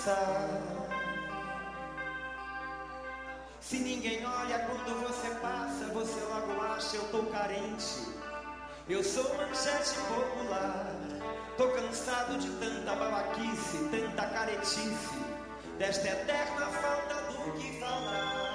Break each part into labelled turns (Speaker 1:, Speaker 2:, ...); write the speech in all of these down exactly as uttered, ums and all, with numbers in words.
Speaker 1: Se ninguém olha quando você passa, você logo acha eu tô carente. Eu sou manchete popular, tô cansado de tanta babaquice, tanta caretice, desta eterna falta do que falar.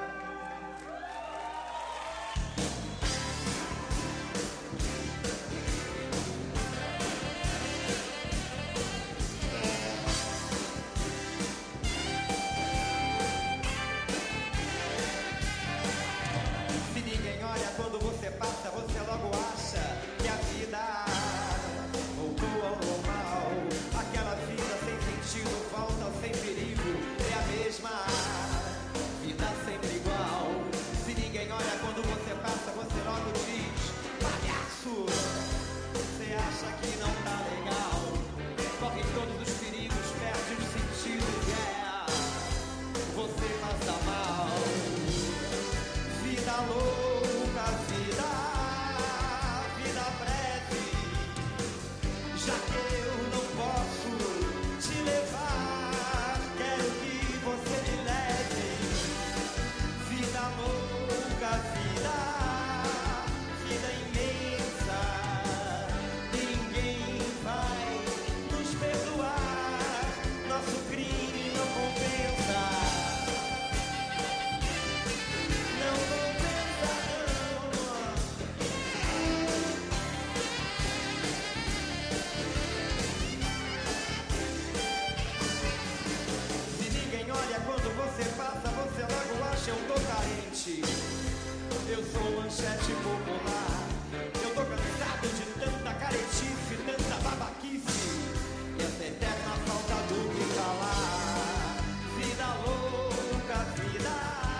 Speaker 1: Eu sou manchete popular, eu tô cansado de tanta caretice, tanta babaquice, e essa eterna falta do que falar. Vida louca, vida,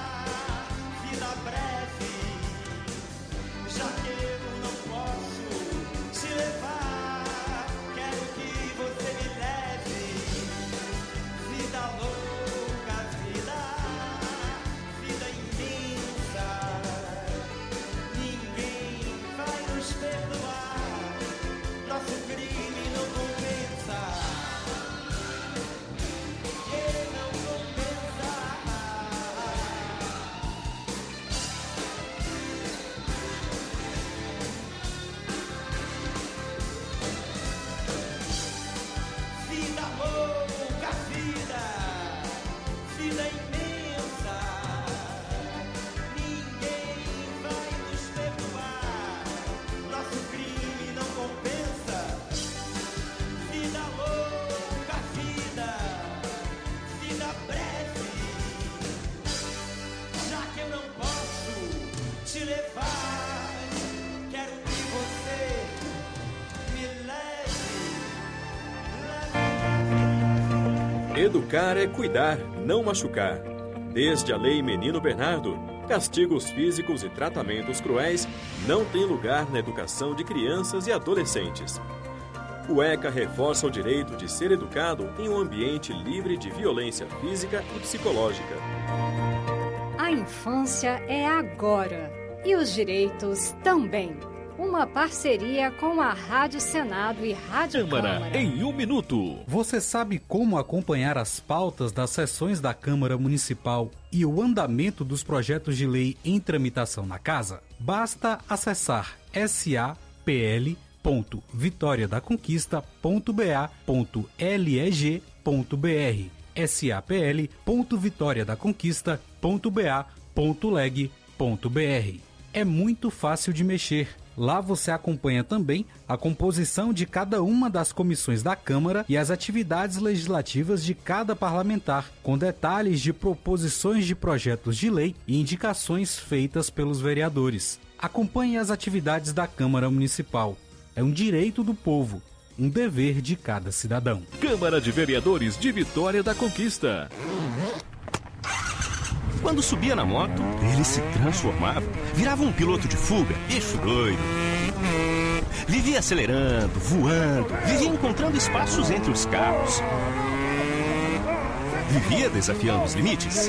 Speaker 1: vida breve, já que eu não posso te levar, quero que você me leve. Vida louca, vida, vida imensa, perdoar, nosso crime não compensa, que não compensa. Vida louca, vida, vida imensa, ninguém vai nos perdoar. Nosso crime não compensa. Vida louca, vida, vida breve, já que eu não posso te levar, quero que você me leve, leve.
Speaker 2: Educar é cuidar, não machucar. Desde a Lei Menino Bernardo, castigos físicos e tratamentos cruéis não têm lugar na educação de crianças e adolescentes. O ECA reforça o direito de ser educado em um ambiente livre de violência física e psicológica.
Speaker 3: A infância é agora e os direitos também. Uma parceria com a Rádio Senado e Rádio
Speaker 4: Câmara.
Speaker 3: Câmara.
Speaker 4: Em um minuto.
Speaker 5: Você sabe como acompanhar as pautas das sessões da Câmara Municipal e o andamento dos projetos de lei em tramitação na Casa? Basta acessar s a p l ponto vitória da conquista ponto b a ponto leg ponto b r s a p l ponto vitória da conquista ponto b a ponto leg ponto b r. É muito fácil de mexer. Lá você acompanha também a composição de cada uma das comissões da Câmara e as atividades legislativas de cada parlamentar, com detalhes de proposições de projetos de lei e indicações feitas pelos vereadores. Acompanhe as atividades da Câmara Municipal. É um direito do povo, um dever de cada cidadão.
Speaker 4: Câmara de Vereadores de Vitória da Conquista.
Speaker 6: Quando subia na moto, ele se transformava, virava um piloto de fuga, eixo doido. Vivia acelerando, voando, vivia encontrando espaços entre os carros. Vivia desafiando os limites.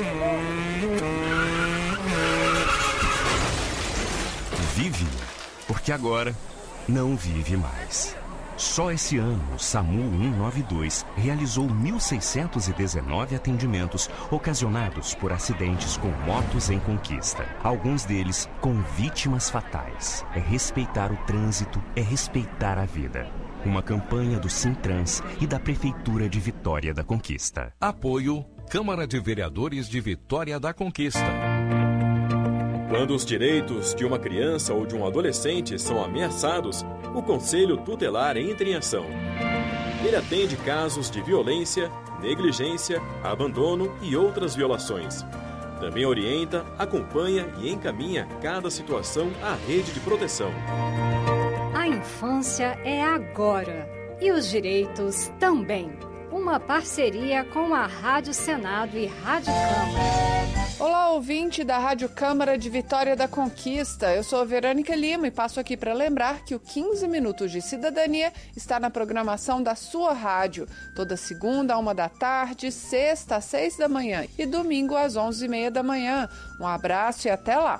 Speaker 6: Vive, porque agora não vive mais. Só esse ano, o SAMU cento e noventa e dois realizou mil seiscentos e dezenove atendimentos ocasionados por acidentes com motos em conquista. Alguns deles com vítimas fatais. É respeitar o trânsito, é respeitar a vida. Uma campanha do Sintrans e da Prefeitura de Vitória da Conquista.
Speaker 4: Apoio Câmara de Vereadores de Vitória da Conquista.
Speaker 2: Quando os direitos de uma criança ou de um adolescente são ameaçados, o Conselho Tutelar entra em ação. Ele atende casos de violência, negligência, abandono e outras violações. Também orienta, acompanha e encaminha cada situação à rede de proteção.
Speaker 3: A infância é agora e os direitos também. Uma parceria com a Rádio Senado e Rádio Câmara.
Speaker 7: Olá, ouvinte da Rádio Câmara de Vitória da Conquista. Eu sou a Verônica Lima e passo aqui para lembrar que o quinze Minutos de Cidadania está na programação da sua rádio. Toda segunda, a uma da tarde, sexta, às seis da manhã e domingo, às onze e meia da manhã. Um abraço e até lá.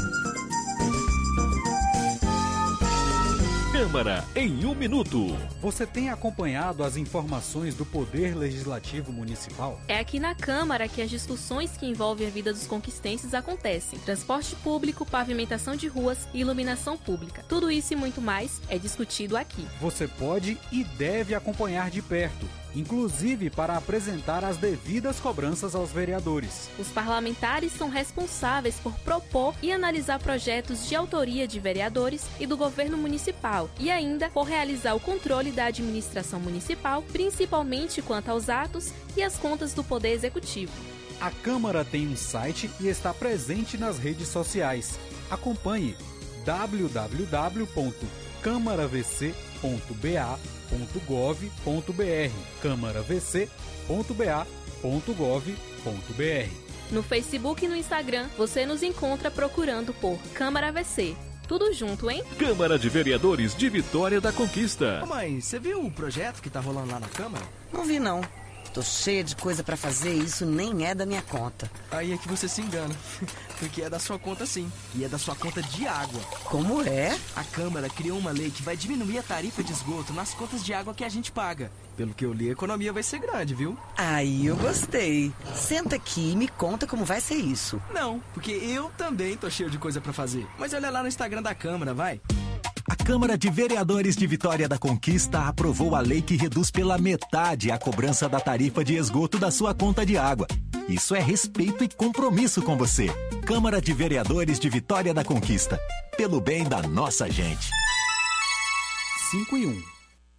Speaker 4: Câmara em um minuto.
Speaker 5: Você tem acompanhado as informações do Poder Legislativo Municipal?
Speaker 8: É aqui na Câmara que as discussões que envolvem a vida dos conquistenses acontecem. Transporte público, pavimentação de ruas e iluminação pública. Tudo isso e muito mais é discutido aqui.
Speaker 5: Você pode e deve acompanhar de perto, inclusive para apresentar as devidas cobranças aos vereadores.
Speaker 8: Os parlamentares são responsáveis por propor e analisar projetos de autoria de vereadores e do governo municipal e ainda por realizar o controle da administração municipal, principalmente quanto aos atos e as contas do Poder Executivo.
Speaker 5: A Câmara tem um site e está presente nas redes sociais. Acompanhe w w w ponto câmara v c ponto b a ponto gov ponto b r câmara v c ponto b a ponto gov ponto b r.
Speaker 8: No Facebook e no Instagram, você nos encontra procurando por Câmara V C. Tudo junto, hein?
Speaker 4: Câmara de Vereadores de Vitória da Conquista.
Speaker 1: Ô mãe, você viu o projeto que tá rolando lá na Câmara?
Speaker 9: Não vi, não. Tô cheia de coisa pra fazer e isso nem é da minha conta.
Speaker 1: Aí é que você se engana, porque é da sua conta sim, e é da sua conta de água.
Speaker 9: Como é?
Speaker 1: A Câmara criou uma lei que vai diminuir a tarifa de esgoto nas contas de água que a gente paga. Pelo que eu li, a economia vai ser grande, viu?
Speaker 9: Aí eu gostei. Senta aqui e me conta como vai ser isso.
Speaker 1: Não, porque eu também tô cheio de coisa pra fazer. Mas olha lá no Instagram da Câmara, vai.
Speaker 10: A Câmara de Vereadores de Vitória da Conquista aprovou a lei que reduz pela metade a cobrança da tarifa de esgoto da sua conta de água. Isso é respeito e compromisso com você. Câmara de Vereadores de Vitória da Conquista. Pelo bem da nossa gente.
Speaker 5: cinco e um.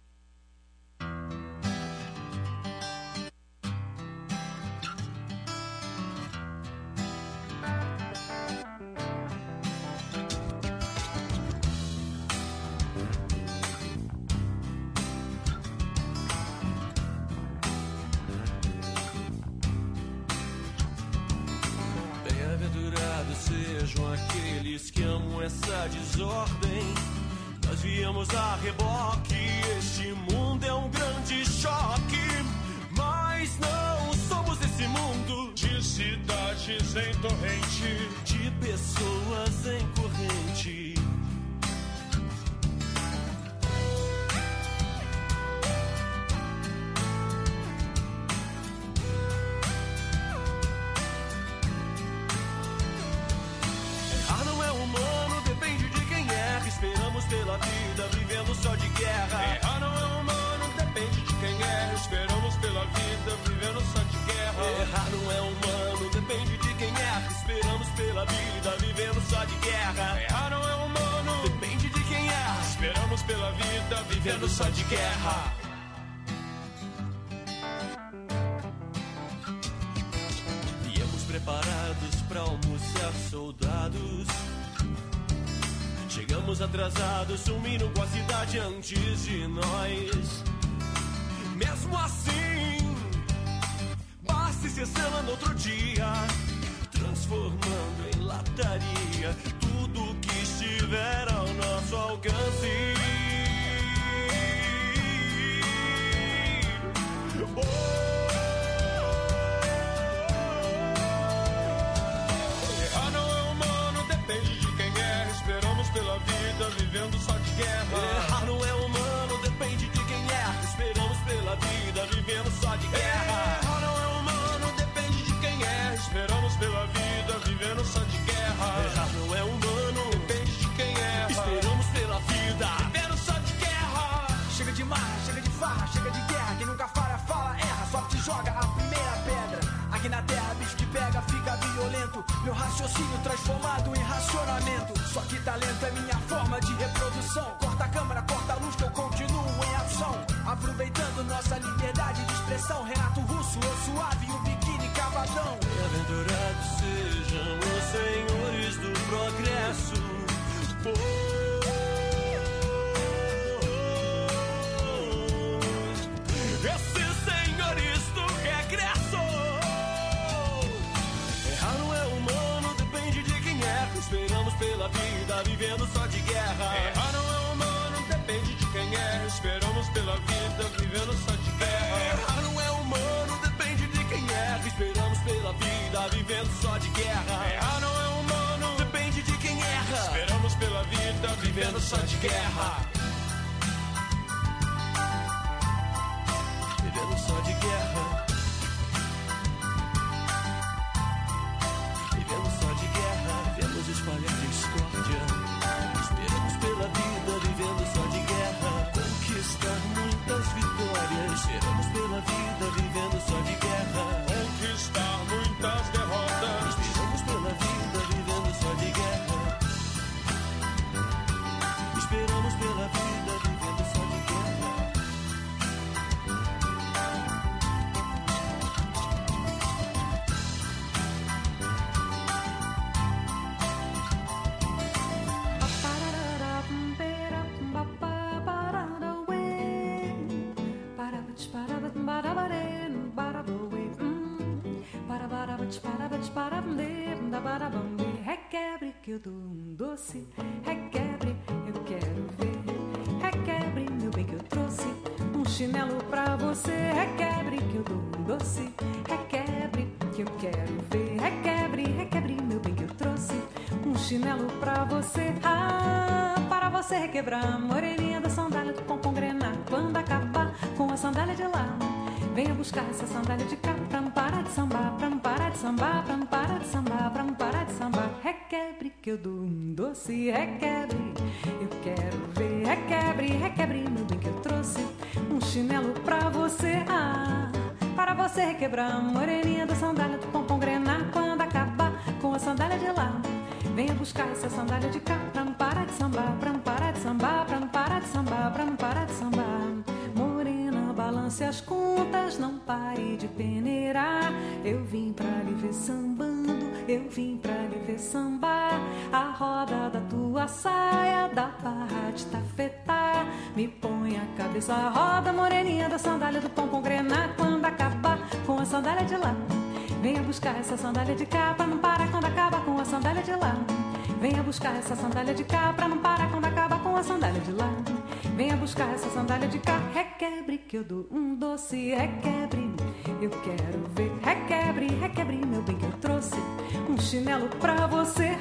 Speaker 11: Sejam aqueles que amam essa desordem. Nós viemos a reboque. Este mundo é um grande choque. Mas não somos esse mundo de cidades em torrente, de pessoas em corrente. Esperamos pela vida, vivendo só de guerra. Errar não é humano, depende de quem é. Esperamos pela vida, vivendo só de guerra. Errar não é humano, depende de quem é. Esperamos pela vida, vivendo só de guerra. Errar não é humano, depende de quem é. Esperamos pela vida, vivendo só de guerra. Viemos preparados pra almoçar soldados. Chegamos atrasados, sumindo com a cidade antes de nós. Mesmo assim, basta se estrela no outro dia, transformando em lataria tudo que estiver ao nosso alcance. Oh! Pela vida, vivendo só de guerra. Errar não é humano, depende de
Speaker 12: Aqui na terra, bicho que pega, fica violento. Meu raciocínio transformado em racionamento. Só que talento é minha forma de reprodução. Corta a câmera, corta a luz que eu continuo em ação. Aproveitando nossa liberdade de expressão. Renato Russo, eu suave, o biquíni cavadão.
Speaker 11: Bem-aventurados sejam os senhores do progresso. Pois esses senhores do regresso. Errar não é humano, depende de quem erra. Esperamos pela vida, vivendo só de guerra. Errar não é humano, depende de quem erra. Esperamos pela vida, vivendo só de guerra. Errar não é humano, depende de quem erra. Esperamos pela vida, vivendo só de guerra. Errar não é humano, depende de quem erra. Esperamos pela vida, vivendo só de guerra. Vivendo só de guerra. Vivendo só de guerra. Vemos espalhar discórdia. Esperamos pela vida, vivendo só de guerra. Conquistar muitas vitórias. Esperamos pela vida, vivendo só de guerra. Conquistar muitas derrotas. Esperamos pela vida, vivendo só de guerra. Esperamos pela vida, vivendo só de guerra.
Speaker 13: Requebre que eu dou um doce, requebre, eu quero ver. Requebre, meu bem, que eu trouxe um chinelo pra você. Requebre que eu dou um doce, requebre, que eu quero ver. Requebre, requebre, meu bem, que eu trouxe um chinelo pra você. Ah, para você requebrar, moreninha da sandália do pompom grená. Quando acabar com a sandália de lá, venha buscar essa sandália de cá. Pra não parar de sambar, pra não parar de sambar, pra não parar de sambar, pra não parar de sambar. Requebre que eu dou um doce, requebre, eu quero ver. Requebre, requebre, meu bem, que eu trouxe um chinelo pra você. Ah, para você requebrar, moreninha da sandália do pompom grená. Quando acabar com a sandália de lá, venha buscar essa sandália de cá. Pra não parar de sambar, pra não parar de sambar, pra não parar de sambar, pra não parar de sambar. Morena, balance as contas, não pare de peneirar. Eu vim pra lhe ver sambando, eu vim pra lhe ver sambar. A roda da tua saia, da barra de tafetá. Me põe a cabeça à roda, moreninha da sandália do pompom grená. Quando acabar com a sandália de lá, venha buscar essa sandália de cá. Pra não parar quando acaba com a sandália de lá. Venha buscar essa sandália de cá. Pra não parar quando acaba com a sandália de lá. Venha buscar essa sandália de cá. Requebre que eu dou um doce, requebre, eu quero ver. Requebre, requebre, meu bem, que eu trouxe um chinelo pra você.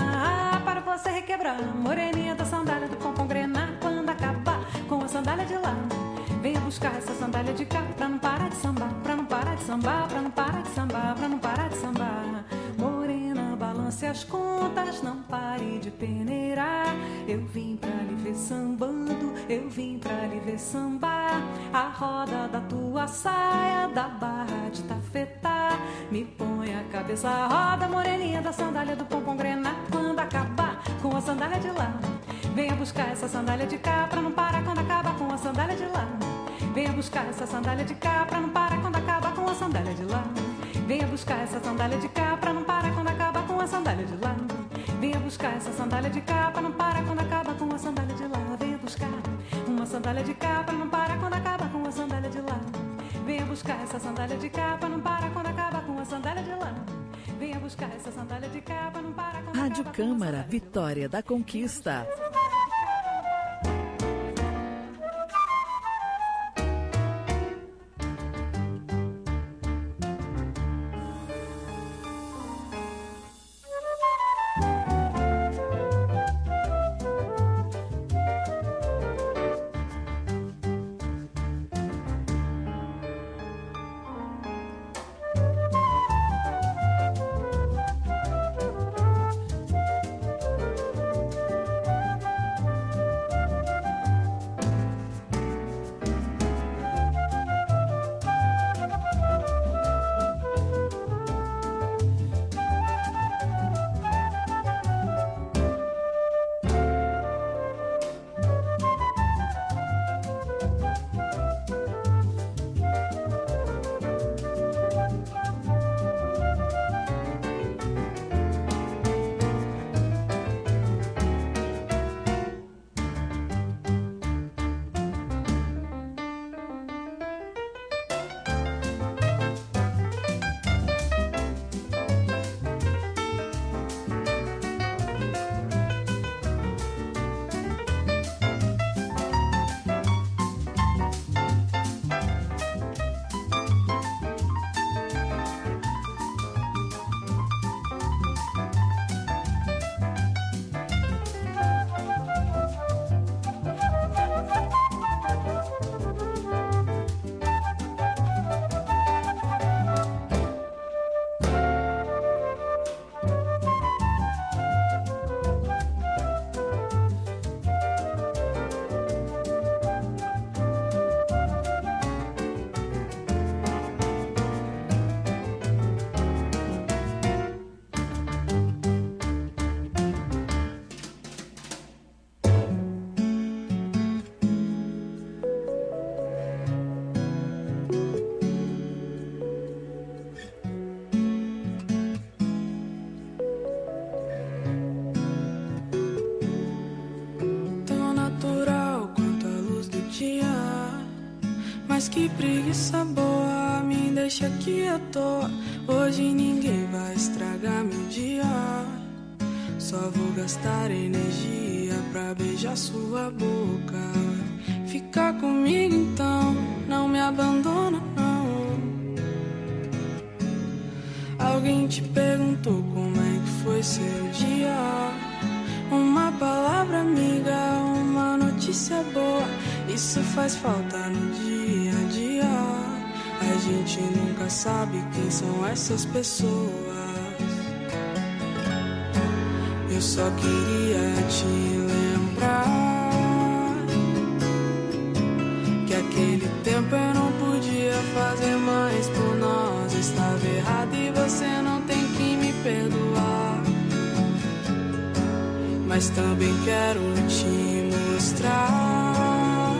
Speaker 13: Ah, para você requebrar, moreninha da sandália do pompom grená. Quando acabar com a sandália de lá, venha buscar essa sandália de cá. Pra não parar de sambar, pra não parar de sambar, pra não parar de sambar, pra não parar de sambar. Morena, balance as contas, não pare de peneirar. Eu vim pra lhe ver sambando, eu vim pra lhe ver sambar. A roda da tua saia, da barra de tafetá. Me põe a cabeça à roda, moreninha da sandália do pompom grená. Quando acabar com a sandália de lá, venha buscar essa sandália de cá. Pra não parar quando acaba com a sandália de lá. Venha buscar essa sandália de cá. Pra não parar quando acaba com a sandália de lá. Venha buscar essa sandália de cá. Pra não parar quando acaba com a sandália de lá. Venha buscar essa sandália de cá. Pra não parar quando acaba com a sandália de lá. Venha buscar uma sandália de cá. Pra não parar quando acaba com a sandália de lá. Venha buscar essa sandália de cá. Pra não parar quando acaba com a sandália de lá. Venha buscar essa sandália de cá. Pra não parar quando
Speaker 14: Rádio Câmara, Vitória da Conquista.
Speaker 15: aqui à toa. Hoje ninguém vai estragar meu dia. Só vou gastar energia pra beijar sua boca. Fica comigo então, não me abandona não. Alguém te perguntou como é que foi seu dia? Uma palavra amiga, uma notícia boa. Isso faz falta no dia a dia. A gente nunca sabe quem são essas pessoas. Eu só queria te lembrar que aquele tempo eu não podia fazer mais por nós. Estava errado e você não tem que me perdoar. Mas também quero te mostrar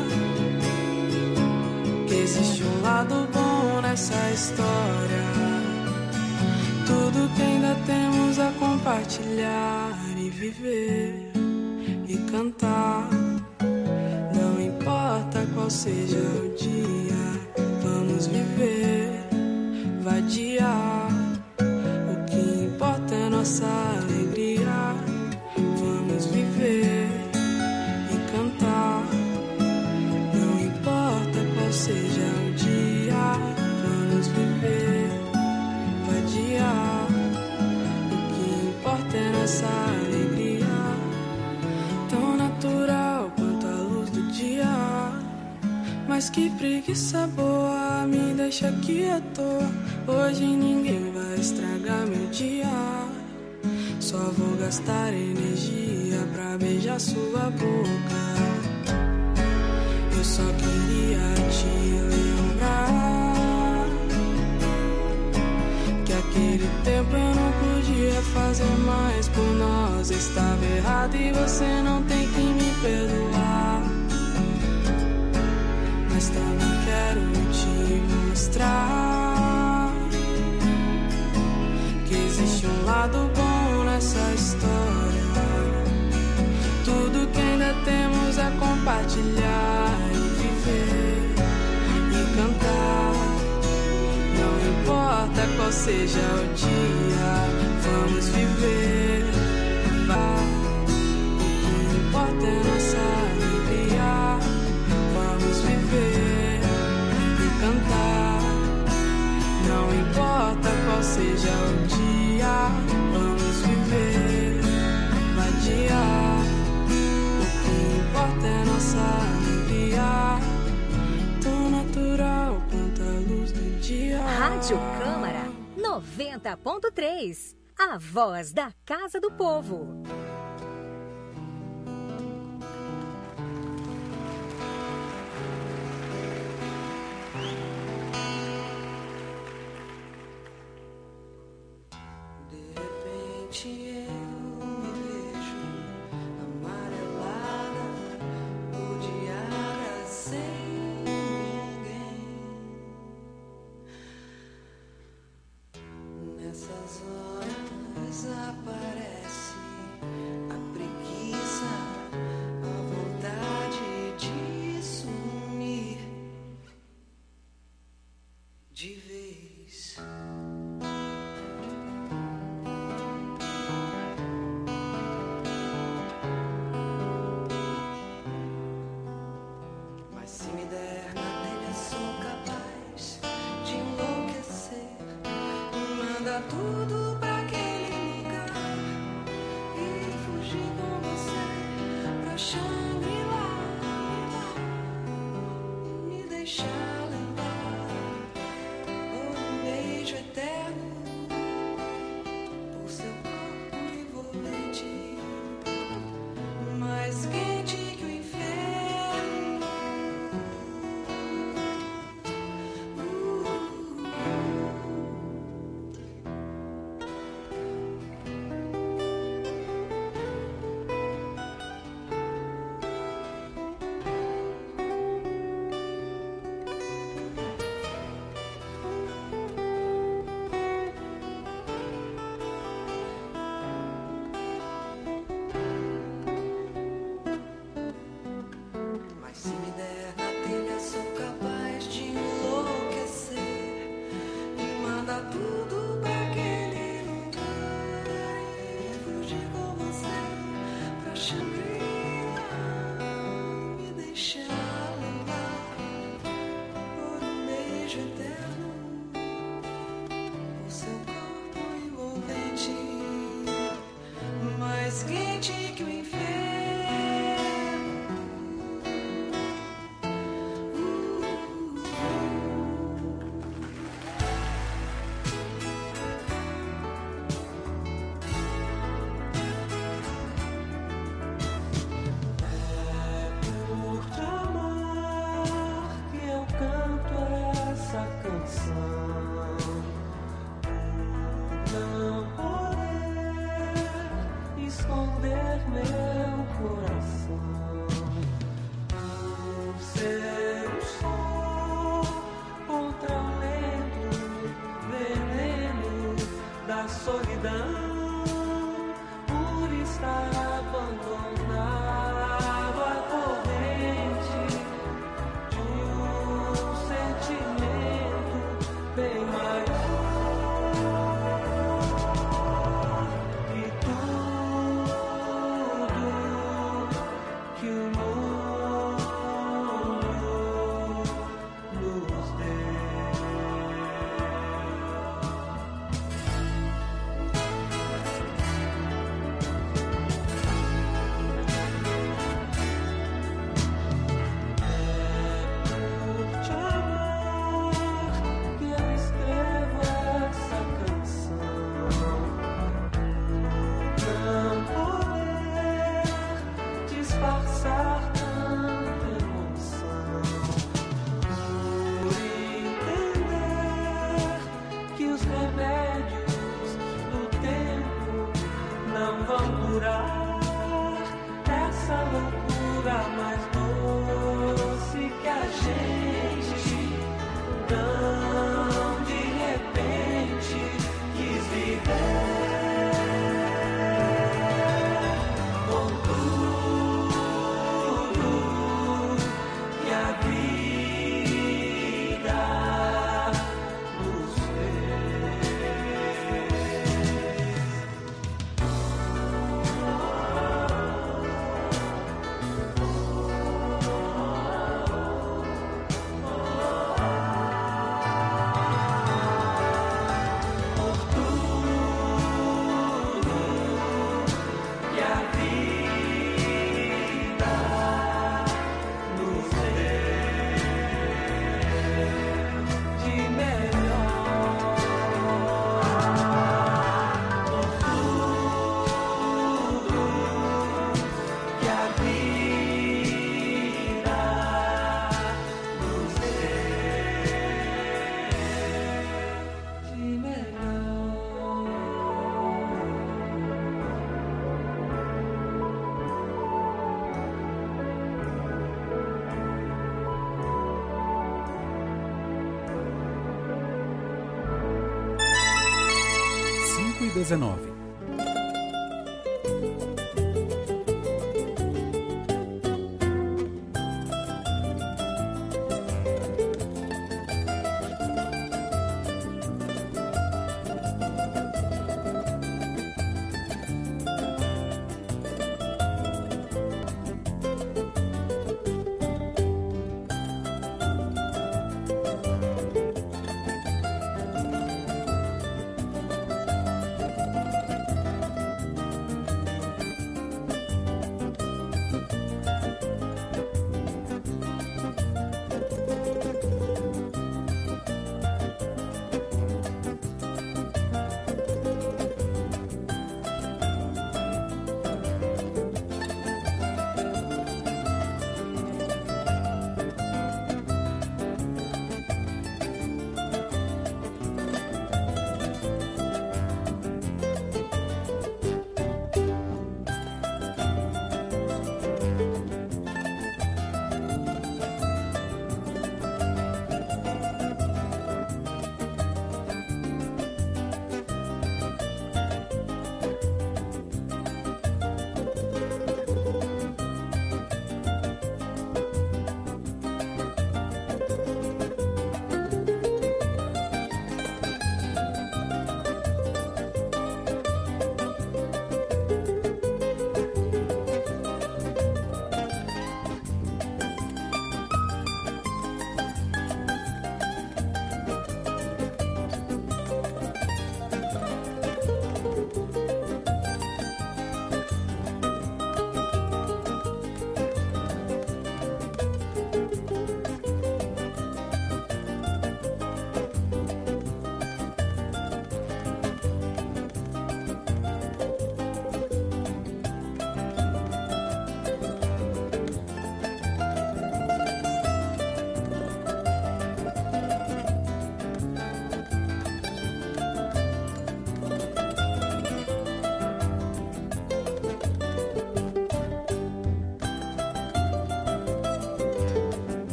Speaker 15: que existe um lado bom nessa história. Tudo que ainda temos a compartilhar e viver e cantar. Não importa qual seja o dia, vamos viver, vadiar. O que importa é nossa alegria. Vamos viver e cantar. Não importa qual seja o dia, vamos viver, vadiar. O que importa é nossa alegria. Tão natural quanto a luz do dia. Mas que preguiça boa, me deixa aqui à toa. Hoje ninguém vai estragar meu dia. Só vou gastar energia pra beijar sua boca. Eu só queria te lembrar que aquele tempo eu não podia fazer mais por nós. Estava errado e você não tem que me perdoar. Mas também quero te mostrar que existe um lado bom nessa história. Tudo que ainda temos a compartilhar e viver e cantar. Não importa qual seja o dia, vamos viver, vai. O que importa é nossa alegria. Vamos viver e cantar. Não importa qual seja o dia, vamos viver, vadiar. O que importa é nossa alegria. Tão natural quanto a luz do dia.
Speaker 16: Rádio Câmara noventa ponto três. A voz da Casa do Povo.
Speaker 15: Eu me vejo amarelada, odiada sem ninguém. Nessas horas aparece a preguiça, a vontade de sumir de vez. Tudo pra aquele lugar e fugir com você pra Shangri-La, me deixar levar um beijo eterno por seu corpo envolvente, mais quente que o inferno. tudo pra aquele lugar e fugir com você pra Shangri-La, me deixar levar por um beijo eterno, o seu corpo envolvente, mais quente que o inferno.
Speaker 5: dezenove.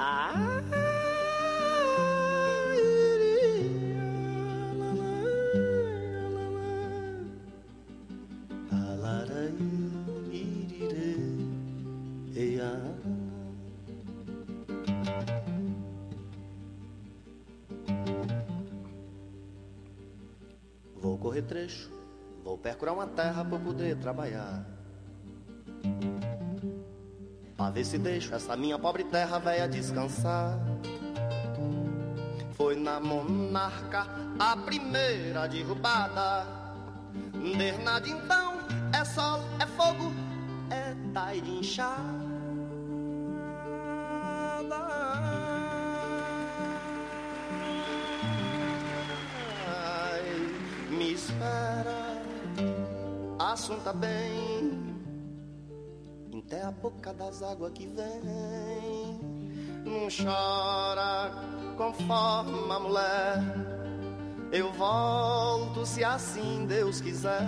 Speaker 1: Ah, vou correr trecho, vou percurar uma terra pra poder trabalhar, pra ver se deixo essa minha pobre terra velha descansar. Foi na Monarca a primeira derrubada, desde então é sol, é fogo, é tai de inchada. Me espera, assunta bem, até a boca das águas que vem. Não chora conforme a mulher, eu volto se assim Deus quiser.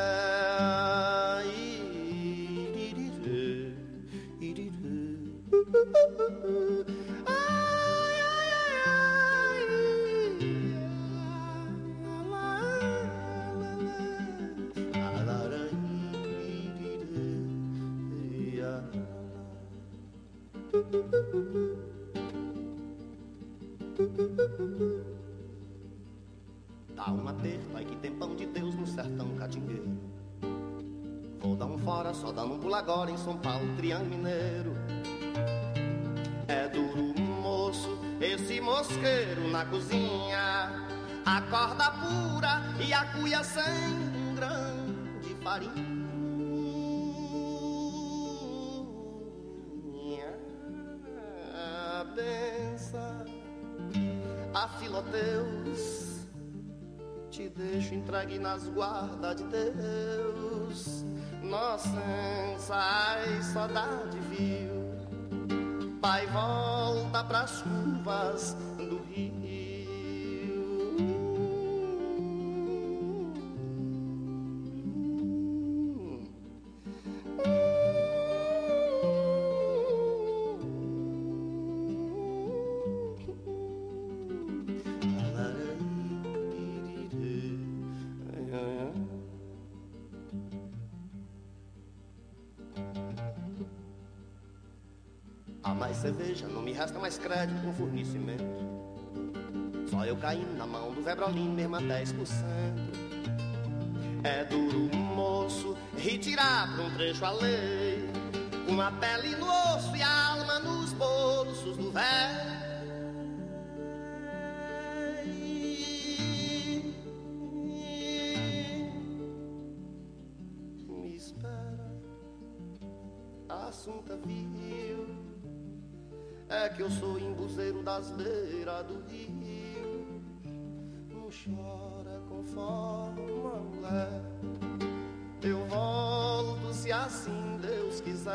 Speaker 1: Dá um aperto, aí que tem pão de Deus no sertão catingueiro. Vou dar um fora, só dando um pulo agora em São Paulo, Triângulo Mineiro. É duro, moço, esse mosqueiro na cozinha. A corda pura e a cuia sem um grão de farinha. Pensa, afila Deus, te deixo entregue nas guardas de Deus. Nossa, ai, saudade, viu? Pai, volta pras curvas do rio. A mais cerveja, não me resta mais crédito com fornecimento. Só eu caindo na mão do Vebrolino, mesmo a dez por cento. É duro, moço, retirar pra um trecho a lei, com a pele no osso e a alma nos bolsos do velho. Me espera, assunta viu. É que eu sou embuzeiro das beiras do rio. Não chora conforme a mulher, eu volto se assim Deus quiser.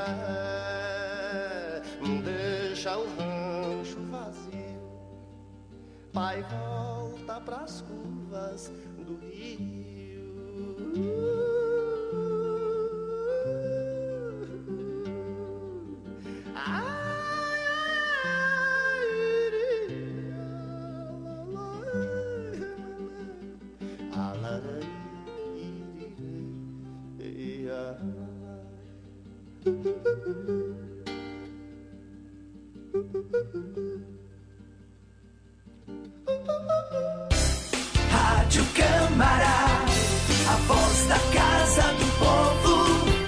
Speaker 1: Deixa o rancho vazio, pai, volta pras curvas do rio. Ah!
Speaker 12: Rádio Câmara, a voz da Casa do Povo.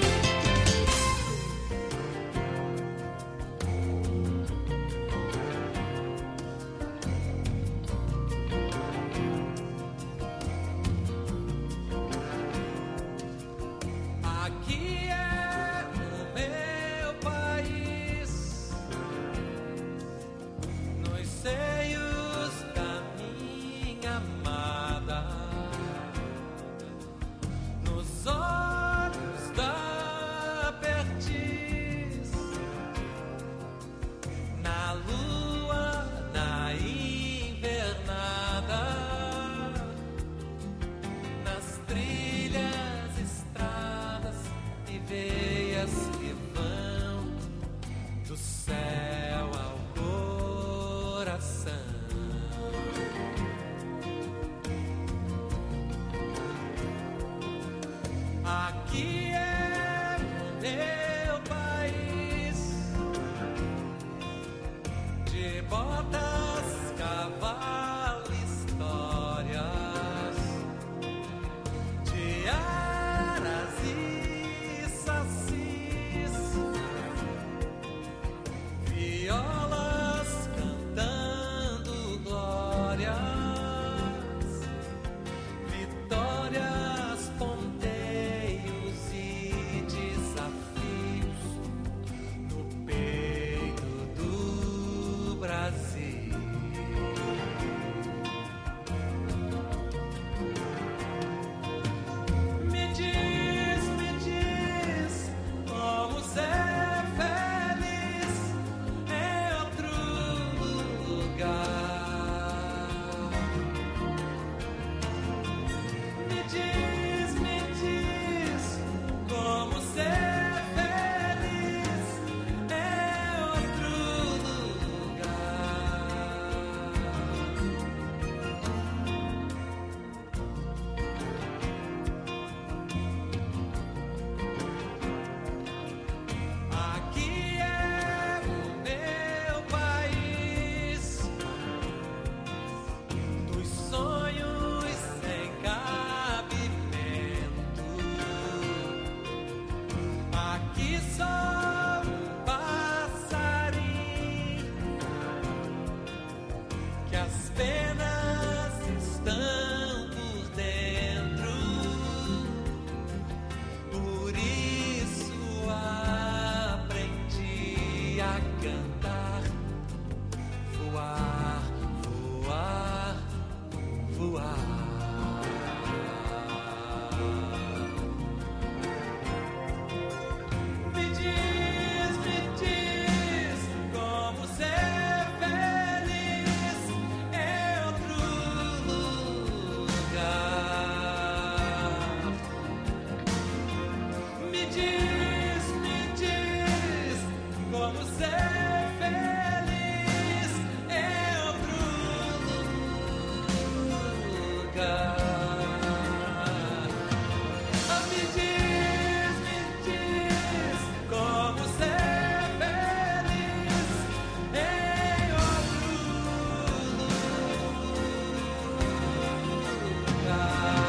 Speaker 12: Aqui é o meu país,
Speaker 11: diz, me diz como ser feliz em outro lugar. Ah, me diz, me diz como ser feliz em outro lugar.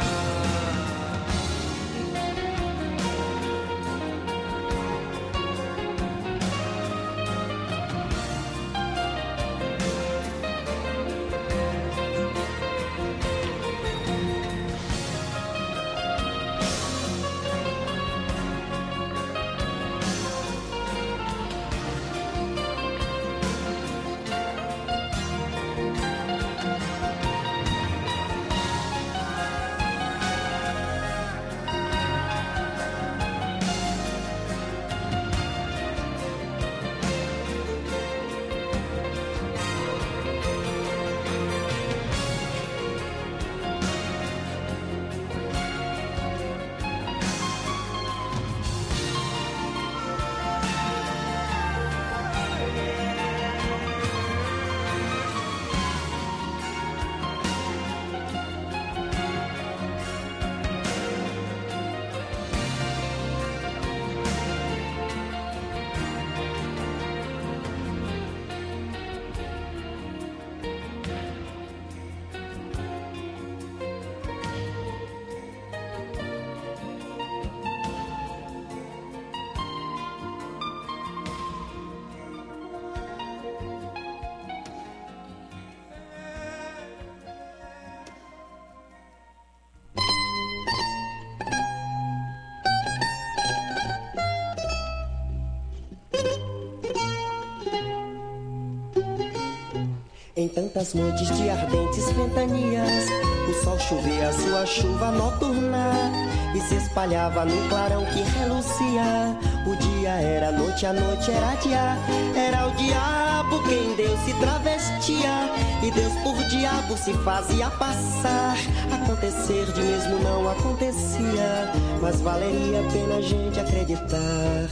Speaker 17: Em tantas noites de ardentes ventanias, o sol chovia sua chuva noturna e se espalhava no clarão que reluzia. O dia era noite, a noite era dia. Era o diabo quem Deus se travestia, e Deus por diabo se fazia passar. Acontecer de mesmo não acontecia, mas valeria a pena a gente acreditar.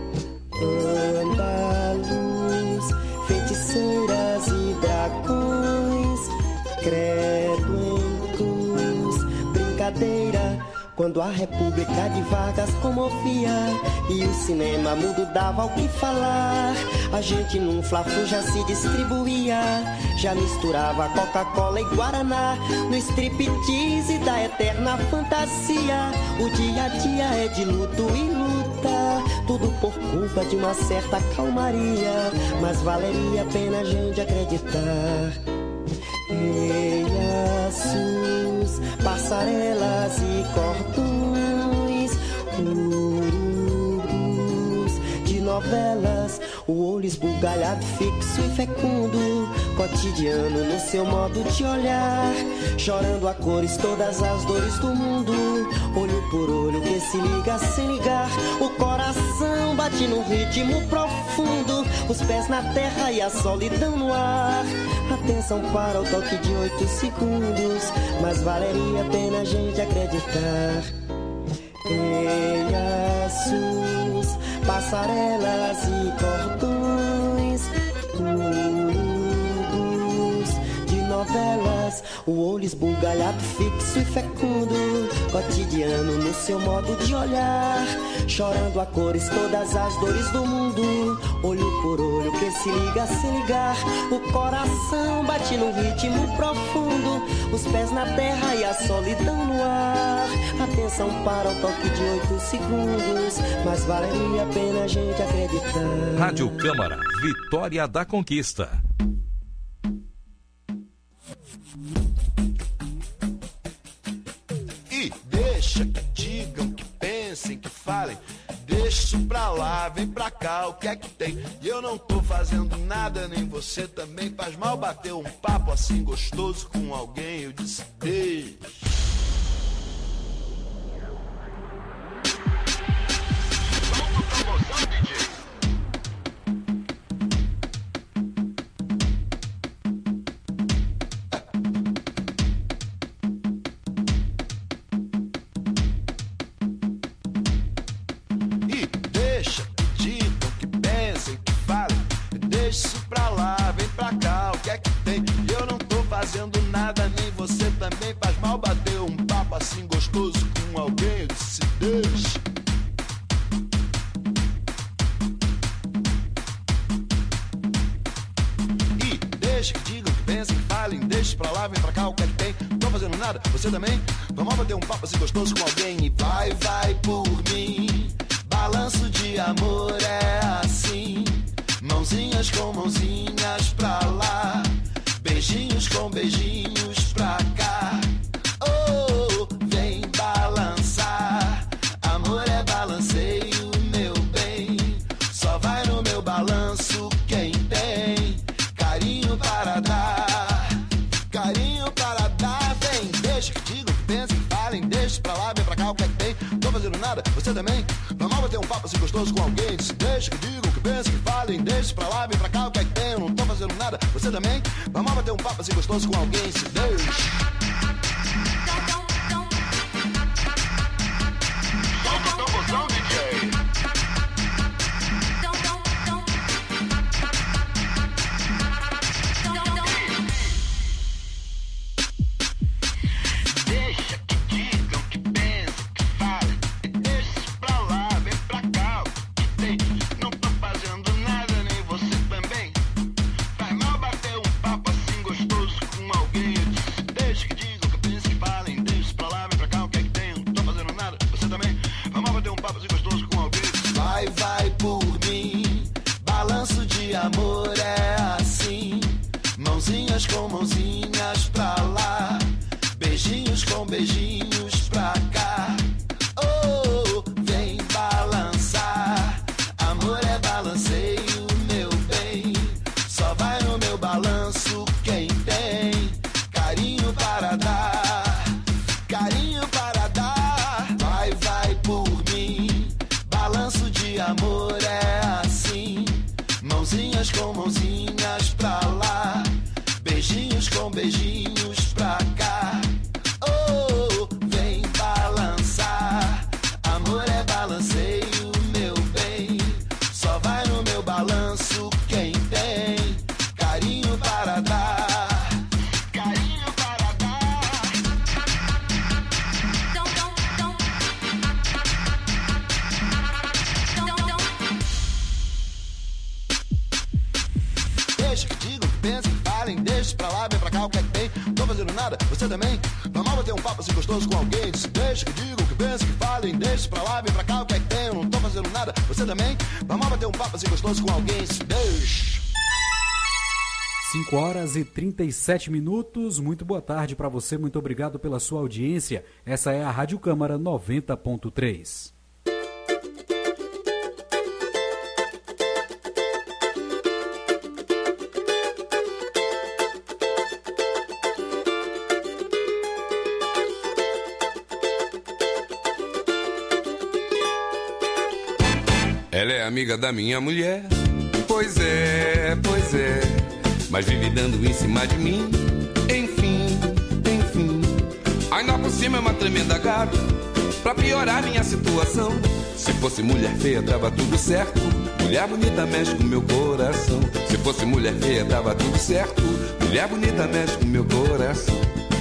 Speaker 17: Andaluz, feiticeiras e dragões, credo em cruz, brincadeira, quando a República de Vargas comovia e o cinema mudo dava o que falar. A gente num fla-flu já se distribuía, já misturava Coca-Cola e Guaraná, no striptease da eterna fantasia. O dia a dia é de luto e luta, tudo por culpa de uma certa calmaria, mas valeria a pena a gente acreditar. Reiaços, passarelas e cordões, urubus de novelas, o olho esbugalhado, fixo e fecundo, cotidiano no seu modo de olhar, chorando a cores todas as dores do mundo, olho por olho que se liga sem ligar, o coração bate num ritmo profundo, os pés na terra e a solidão no ar. Atenção para o toque de oito segundos, mas valeria a pena a gente acreditar. Reiaços, passarelas e cordões, urubus de novelas, o olho esbugalhado, fixo e fecundo, cotidiano no seu modo de olhar, chorando a cores todas as dores do mundo, olho por olho que se liga sem ligar, o coração bate num ritmo profundo, os pés na terra e a solidão no ar. Atenção para o toque de oito segundos, mas valeria a pena a gente acreditar.
Speaker 4: Rádio Câmara, Vitória da Conquista.
Speaker 18: E deixa que digam, que pensem, que falem, deixa isso pra lá, vem pra cá, o que é que tem? E eu não tô fazendo nada, nem você também. Faz mal bater um papo assim gostoso com alguém. Eu disse deixa. vem pra cá, o que é que tem? Não tô fazendo nada, você também? Vamos bater um papo assim gostoso com alguém e vai, vai por mim. Balanço de amor é assim, mãozinhas com mãozinhas pra lá, beijinhos com beijinhos pra cá. Oh, vem balançar, amor é balanceio, meu bem. Só vai no meu balanço quem tem carinho para dar, carinho para dar. Vem, deixa que digam, que pensem, que falem, deixa pra lá, vem pra cá, o que é que tem? Não tô fazendo nada, você também? Vamos bater um papo assim gostoso com alguém. Se deixa que digam, que pensem, que falem, deixa pra lá, vem pra cá, o que é que tem? Eu não tô fazendo nada, você também? Vamos bater um papo assim gostoso com alguém. Se deixa. Solta o tamborzão, D J. Deixa que digam, que pensem, que falem, deixa pra lá, vem pra cá, o que tem? Não tô fazendo nada, nem você também. Faz mal bater um papo assim gostoso com alguém. Eu disse, deixa que digam, que pensem, que falem, deixa pra lá, vem pra cá, o que é que tem? Não tô fazendo nada, você também. Vamos bater um papo assim gostoso com alguém. Vai, vai por mim, balanço de amor é assim, mãozinhas com mãozinhas pra lá, beijinhos com beijinhos pra cá. Oh, vem balançar, amor é balanceio, meu bem. Só vai no meu balanço quem tem carinho para dar, carinho para dar. Vai, vai por mim, balanço de amor é assim, mãozinhas com mãozinhas pra lá, beijinhos com beijinhos pra cá. Oh, vem balançar, amor é balanceio, meu bem. Só vai no meu balanço quem tem carinho para dar, carinho para dar. Deixa que digam, que pensem, que falem, deixa pra lá, vem pra cá, o que é que tem? Não tô fazendo nada, você também? Vamos bater um papo assim gostoso com alguém. Se deixa que digam, que pensem, que falem, deixa pra lá, vem pra cá, o que é que tem? Eu não tô fazendo nada, você também? Vamos bater um papo assim gostoso com alguém. Se deixa.
Speaker 5: cinco horas e trinta e sete minutos. Muito boa tarde para você, muito obrigado pela sua audiência. Essa é a Rádio Câmara noventa ponto três.
Speaker 19: Ela é amiga da minha mulher, pois é, pois é, mas vive dando em cima de mim, enfim, enfim. Ainda por cima é uma tremenda gata, pra piorar minha situação. Se fosse mulher feia tava tudo certo, mulher bonita mexe com meu coração. Se fosse mulher feia tava tudo certo, mulher bonita mexe com meu coração.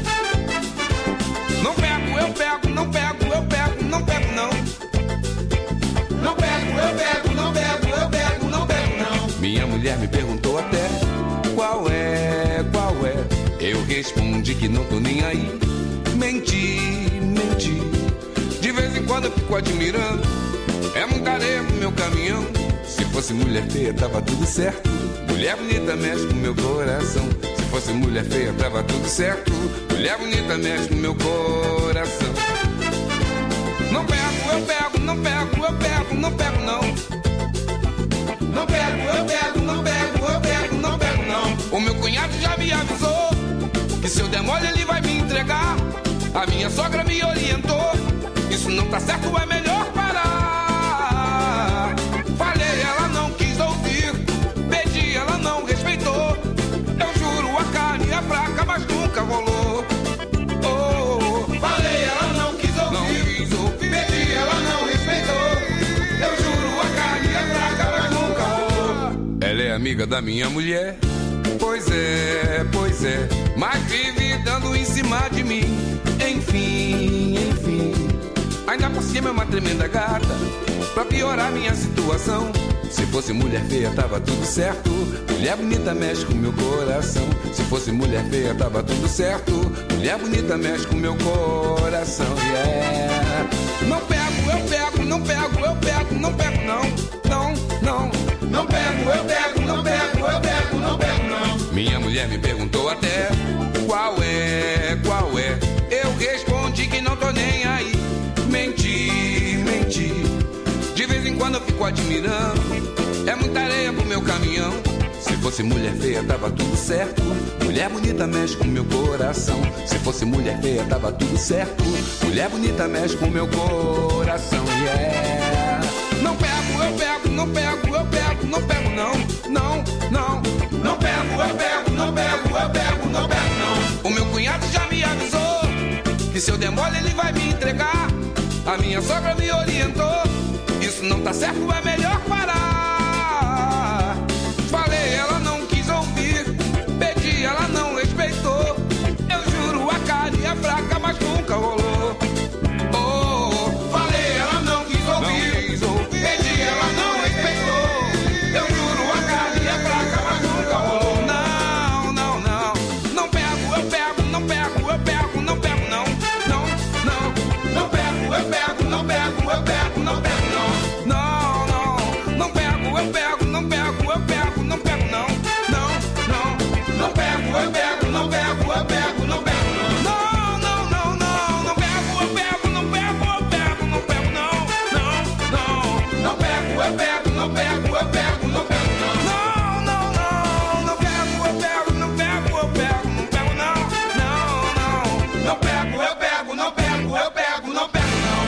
Speaker 19: Não pego, eu pego, não pego, eu pego, não pego não. Não pego, eu pego, não pego, eu pego, não pego não. Minha mulher me perguntou até qual é, qual é. Eu respondi que não tô nem aí. Menti, menti. De vez em quando eu fico admirando, é muita areia pro meu caminhão. Se fosse mulher feia tava tudo certo, mulher bonita mexe com meu coração. Se fosse mulher feia tava tudo certo, mulher bonita mexe com meu coração. Não pego, eu pego, não pego, eu pego, não pego não. Não pego, eu pego, não pego, eu pego, não pego não. O meu cunhado já me avisou que se eu der mole ele vai me entregar. A minha sogra me orientou, isso não tá certo, é melhor parar. Falei, ela não quis ouvir, pedi, ela não respeitou. Eu juro, a carne é fraca, mas nunca rolou. Oh, falei, ela não quis ouvir, não quis ouvir, pedi, ela não respeitou. Eu juro, a carne é fraca, mas nunca rolou. Ela é amiga da minha mulher, pois é, pois é, mas vive dando em cima de mim. Enfim, enfim. Ainda por cima é uma tremenda gata, pra piorar minha situação. Se fosse mulher feia, tava tudo certo. Mulher bonita mexe com meu coração. Se fosse mulher feia, tava tudo certo. Mulher bonita mexe com meu coração, yeah. Não pego, eu pego, não pego, eu pego, não pego, não, não, não. Não pego, eu pego, não pego, eu pego, não pego, não. Minha mulher me perguntou até qual é, qual é. Eu respondi que não tô nem aí. Menti, menti. De vez em quando eu fico admirando. É muita areia pro meu caminhão. Se fosse mulher feia, tava tudo certo. Mulher bonita mexe com meu coração. Se fosse mulher feia, tava tudo certo. Mulher bonita mexe com meu coração, yeah. Não pego, eu pego, não pego, eu pego, não pego, não, não, não. Não pego, eu pego, não pego, eu pego, não pego, não. O meu cunhado já me avisou que se eu der mole ele vai me entregar. A minha sogra me orientou. Isso não tá certo, é melhor parar. Falei, ela não quis ouvir. Pedi, ela não respeitou. Eu juro, a carinha é fraca, mas nunca rolou. Oh, falei, ela não quis ouvir. Não quis ouvir. Pedi, ela não respeitou. Eu juro, a carinha é fraca, mas nunca rolou. Não, não, não. Não pego, eu pego, não pego, eu pego, não pego, não. Não, não. Não pego, eu pego, não pego, eu pego, não pego, não. Não, não. Não pego, eu pego, não pego, eu pego, não pego, não. Não, não. Não pego, eu pego, não pego, eu pego, não pego, não. Não, não, não, não. Não pego, eu pego, não pego, eu pego, não pego, não. Não, não. Não pego, eu pego, não pego, eu pego, não pego, não. Não, não, não. Não pego, eu pego, não pego, eu pego, não pego, não. Não, não. Não pego, eu pego, não pego, eu pego, não pego, não.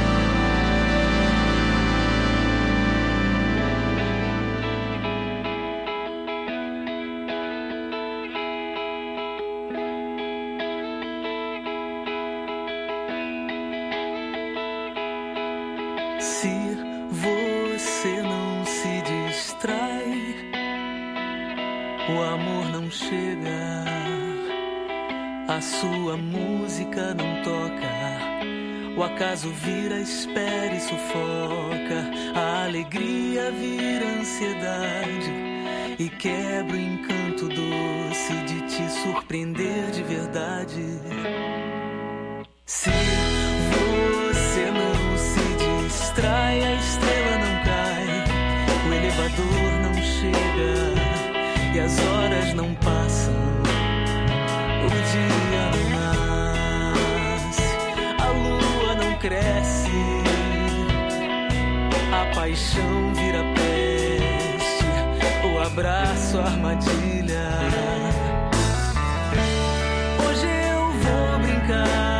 Speaker 20: Se você não se distrai, o amor não chega, a sua música não toca, o acaso vira espera e sufoca, a alegria vira ansiedade e quebra o encanto doce de te surpreender de verdade. Se você não se distrai, a estrela não cai, o elevador não chega e as horas não passam, o dia não nasce, a lua não cresce, a paixão vira peste, o abraço armadilha. Hoje eu vou brincar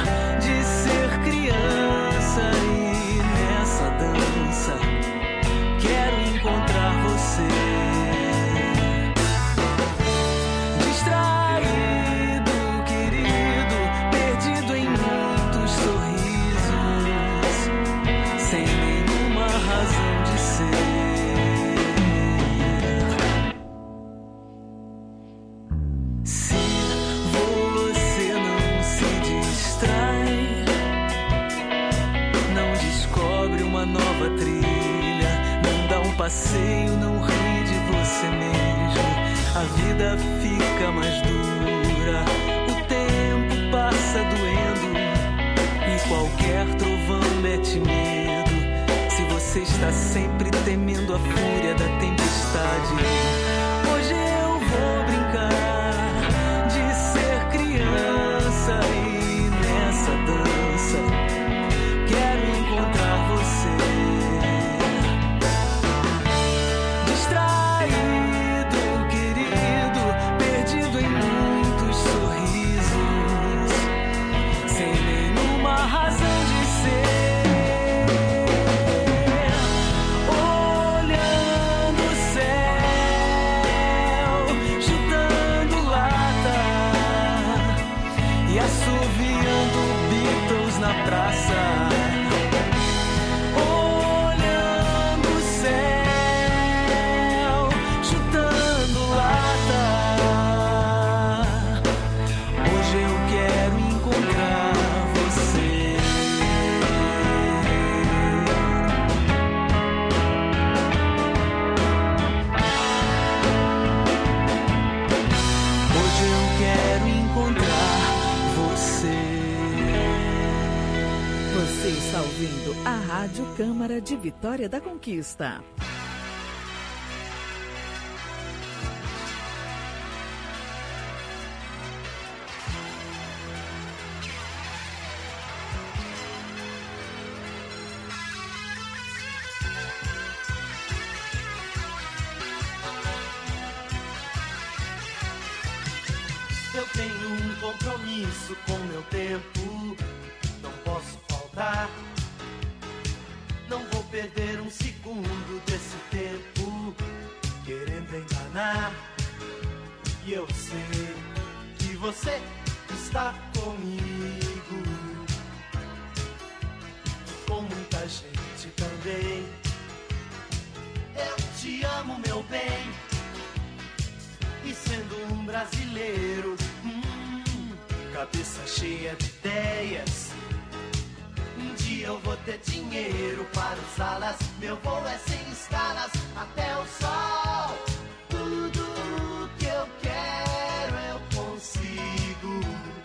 Speaker 20: passeio, não ri de você mesmo. A vida fica mais dura, o tempo passa doendo e qualquer trovão mete medo. Se você está sempre temendo a fúria da tempestade, hoje eu vou brincar de ser criança e nessa dança quero encontrar você. Olhando o céu
Speaker 14: Câmara de Vitória da Conquista.
Speaker 1: Eu tenho um compromisso com meu tempo, não posso faltar. Não vou perder um segundo desse tempo querendo enganar. E eu sei que você está comigo, com muita gente também. Eu te amo, meu bem. E sendo um brasileiro, hum, cabeça cheia de ideias, um dia eu vou ter dinheiro para usá-las. Meu voo é sem escalas até o sol. Tudo que eu quero eu consigo.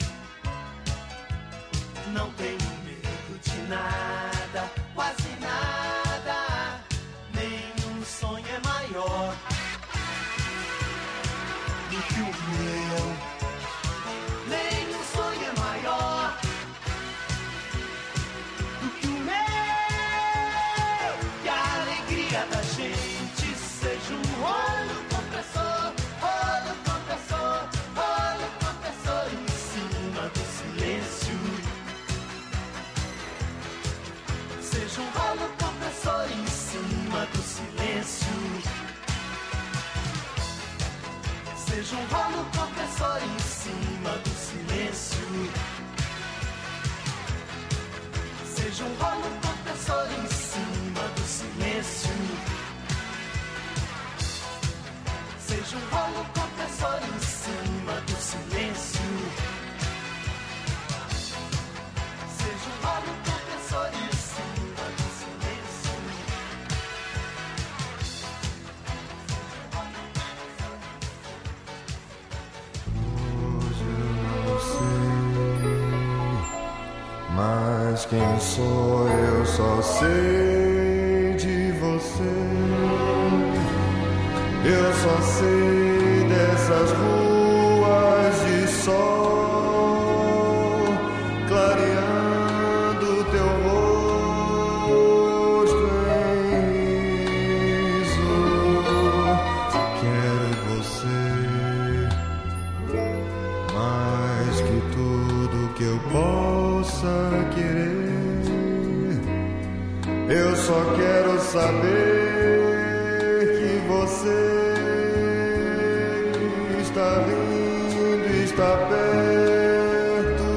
Speaker 1: Não tenho medo de nada, quase nada. Nenhum sonho é maior que o meu, nenhum sonho é maior do que o meu. E a alegria da gente seja um rolo compressor, rolo compressor, rolo compressor em cima do silêncio. Seja um rolo compressor em cima do silêncio. Seja um rolo compressor em cima do silêncio. Seja um rolo compressor em cima do silêncio. Seja um rolo compressor em cima do silêncio. Seja um rolo compressor em cima do silêncio.
Speaker 21: Mas quem sou eu só sei de você. Eu só sei dessas ruas de sol clareando teu rosto em riso. Quero você mais que tudo que eu possa querer. Eu só quero saber que você está vindo, está perto,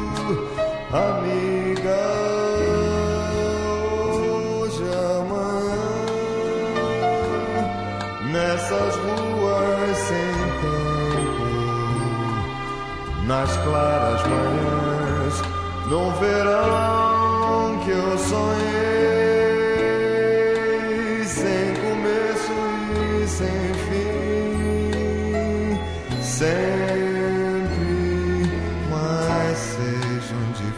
Speaker 21: amiga. Hoje, amanhã, nessas ruas sem tempo, nas claras manhãs, no verão que eu sonhei, sem começo e sem fim, sempre, mas seja onde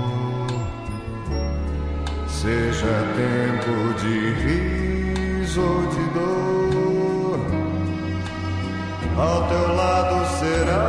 Speaker 21: for, seja tempo de riso ou de dor, ao teu lado será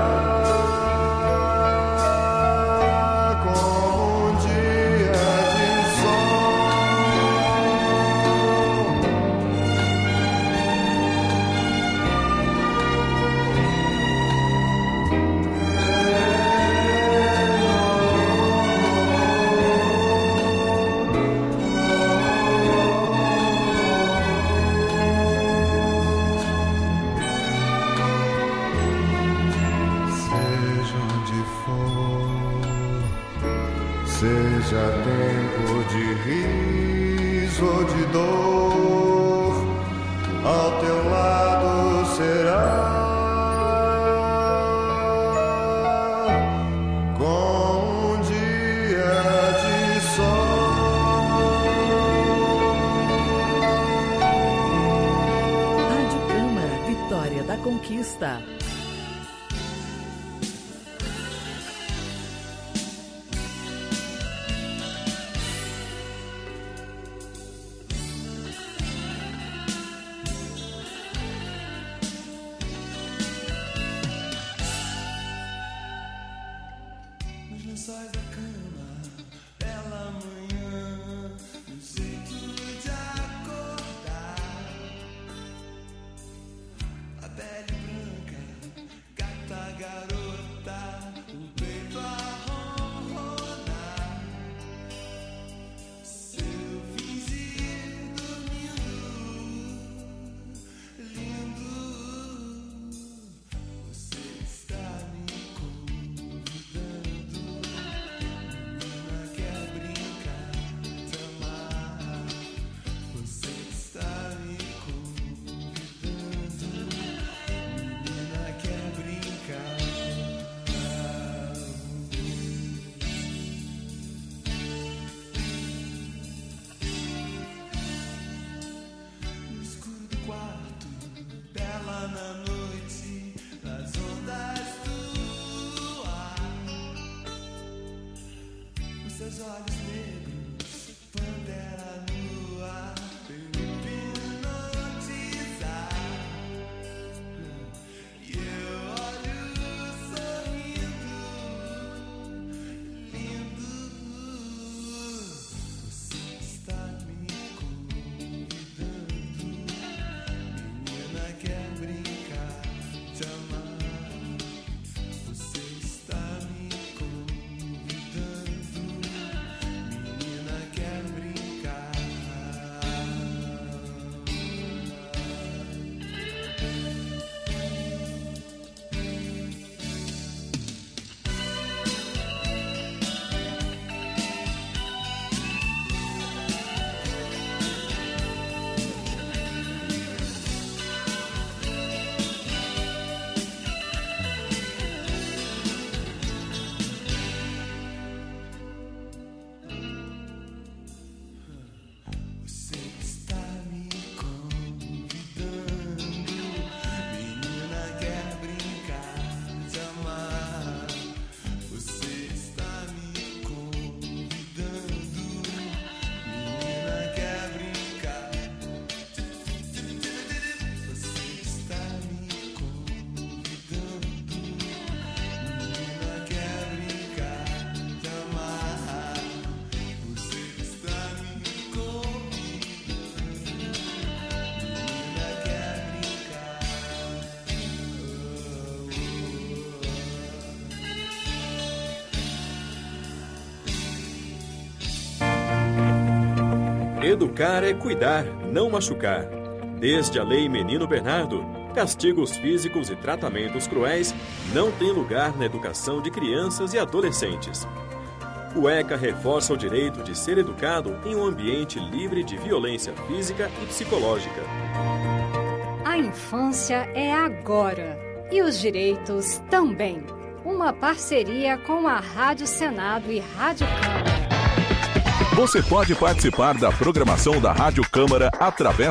Speaker 21: seja tempo de riso ou de dor, ao teu lado será com um dia de sol.
Speaker 14: Rádio Câmara, Vitória da Conquista.
Speaker 2: Educar é cuidar, não machucar. Desde a Lei Menino Bernardo, castigos físicos e tratamentos cruéis não têm lugar na educação de crianças e adolescentes. O ECA reforça o direito de ser educado em um ambiente livre de violência física e psicológica.
Speaker 3: A infância é agora e os direitos também. Uma parceria com a Rádio Senado e Rádio Câmara.
Speaker 6: Você pode participar da programação da Rádio Câmara através